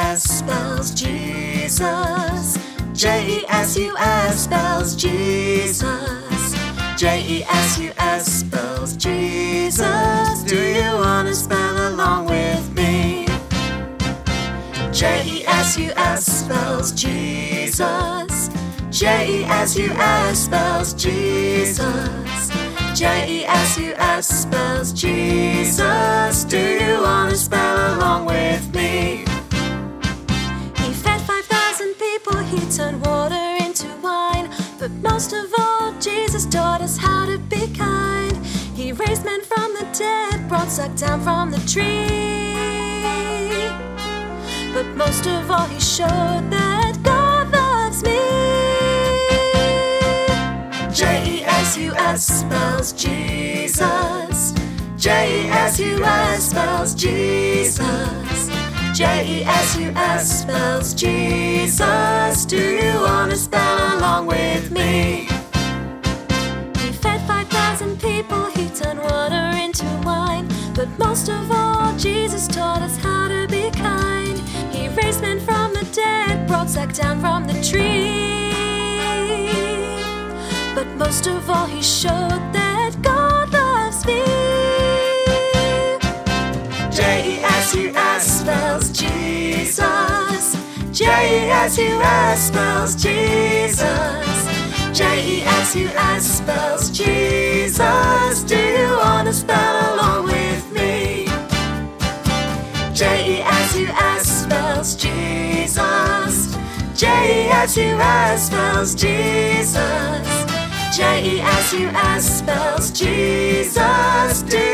J-E-S-U-S spells Jesus. J-E-S-U-S spells Jesus. J-E-S-U-S spells Jesus. Do you want to spell along with me? J-E-S-U-S spells Jesus. J-E-S-U-S spells Jesus. J-E-S-U-S spells Jesus. Do you want to spell along with me? He fed 5,000 people, he turned water into wine. But most of all, Jesus taught us how to be kind. He raised men from the dead, brought suck down from the tree. But most of all, he showed that God loves me. J-E-S-U-S spells Jesus. J-E-S-U-S spells Jesus. J-E-S-U-S spells Jesus. Do you want to spell along with me? He fed 5,000 people, he turned water into wine. But most of all, Jesus taught us how to be kind. He raised men from the dead, brought sack down from the tree. But most of all, he showed that God loves me. J-E-S-U-S spells Jesus. J-E-S-U-S spells Jesus. J-E-S-U-S spells Jesus. Do you want to spell along with me? J-E-S-U-S spells Jesus. J-E-S-U-S spells Jesus. J-E-S-U-S spells Jesus.